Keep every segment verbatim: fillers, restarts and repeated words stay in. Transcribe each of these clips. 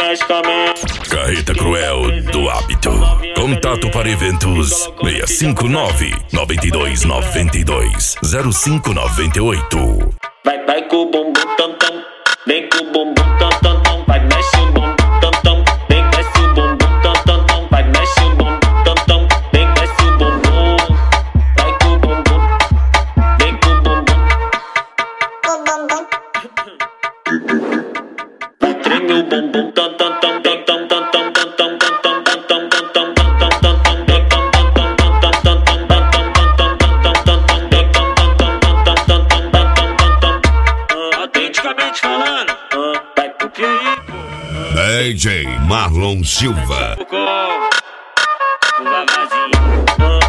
mexe com a mente. Carreta Cruel do Hábito. Contato para eventos seis cinco nove, nove dois nove dois, zero cinco nove oito. Vai, vai com o bumbum tam tam, vem com o bumbum tam tam tam, vai mexe o bumbum tam tam, vem desce o bumbum tam tam tam, vai mexe o bumbum tam tam, vem desce o bumbum, vai com o bumbum, vem com o bumbum, vai treme o bumbum tam tam tam tam tam tam tam tam tam tam tam tam tam tam Autenticamente falando, vai pro perigo. D J Marlon Silva. o vavazinho.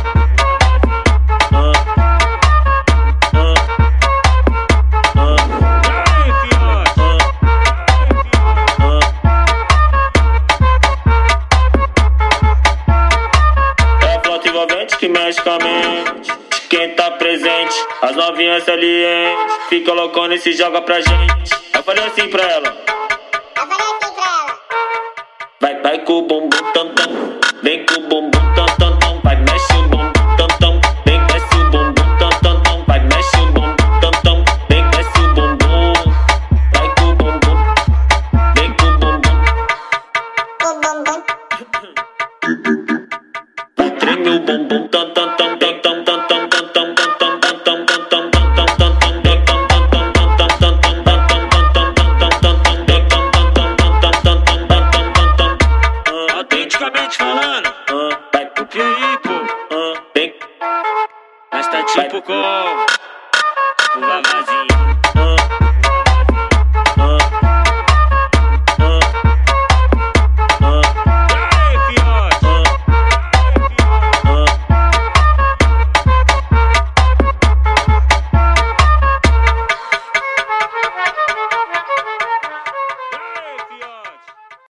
É a flauta envolvente que mexe com a mente. Quem tá presente, as novinhas salientes, fica loucona e se joga pra gente. Eu falei assim pra ela, Eu falei assim pra ela. vai, vai com o bumbum tam tam, vem com o bumbum tam tam tam, vai mexe o bumbum tam tam, vem desce o bumbum tam tam tam, vai mexe o bumbum tam tam, vem desce o bumbum, vai com o bumbum, vem com o bumbum, O bumbum. vai treme o bumbum tam tam tam tam tam tam tam tam tam tam tam tam tam tam. Autenticamente falando, Vai pro tipo, vem, nós tá tipo com o vavazinho.